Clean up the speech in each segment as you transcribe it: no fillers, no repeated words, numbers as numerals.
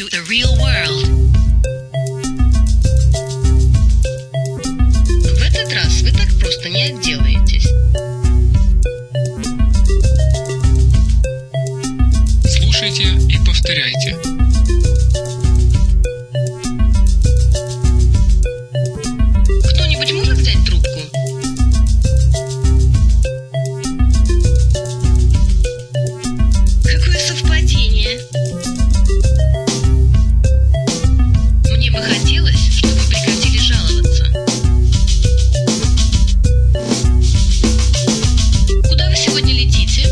to the real world. В этот раз вы так просто не отделаетесь. Слушайте и повторяйте. Кто-нибудь может взять трубку? Какое совпадение! Мне бы хотелось, чтобы вы прекратили жаловаться. Куда вы сегодня летите?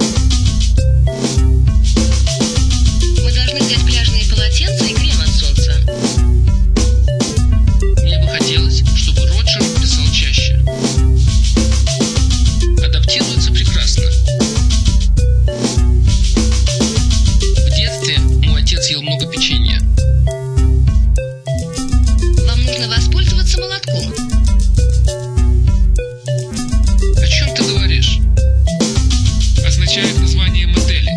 Мы должны взять пляжные полотенца и крем от солнца. Мне бы хотелось, чтобы Роджер писал чаще. Адаптируется прекрасно. В детстве мой отец ел много печенья. Вам нужно воспользоваться молотком. О чем ты говоришь? Означает название модели.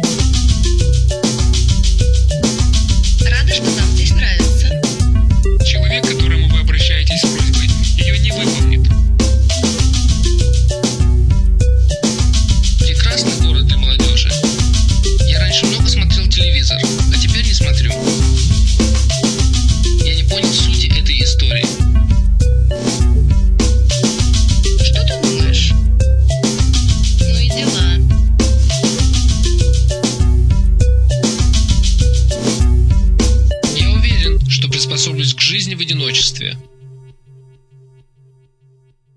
Рада, что вам здесь нравится. Человек, к которому вы обращаетесь с просьбой, ее не выполнит. Прекрасный город для молодежи. Я раньше много смотрел телевизор, а теперь не смотрю. Я не понял сути этой истории. Что ты думаешь? Ну и дела. Я уверен, что приспособлюсь к жизни в одиночестве.